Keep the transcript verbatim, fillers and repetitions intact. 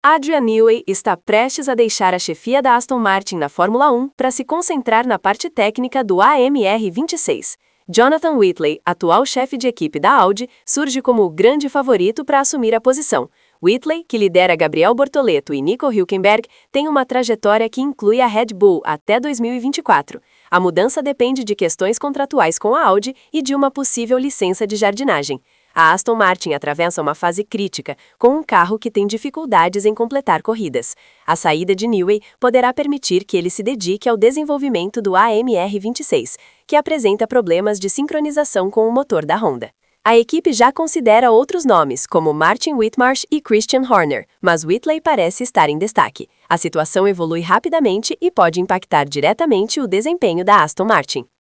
Adrian Newey está prestes a deixar a chefia da Aston Martin na Fórmula um para se concentrar na parte técnica do A M R vinte e seis. Jonathan Whitley, atual chefe de equipe da Audi, surge como o grande favorito para assumir a posição. Whitley, que lidera Gabriel Bortoleto e Nico Hülkenberg, tem uma trajetória que inclui a Red Bull até dois mil e vinte e quatro. A mudança depende de questões contratuais com a Audi e de uma possível licença de jardinagem. A Aston Martin atravessa uma fase crítica, com um carro que tem dificuldades em completar corridas. A saída de Newey poderá permitir que ele se dedique ao desenvolvimento do A M R vinte e seis, que apresenta problemas de sincronização com o motor da Honda. A equipe já considera outros nomes, como Martin Whitmarsh e Christian Horner, mas Whitley parece estar em destaque. A situação evolui rapidamente e pode impactar diretamente o desempenho da Aston Martin.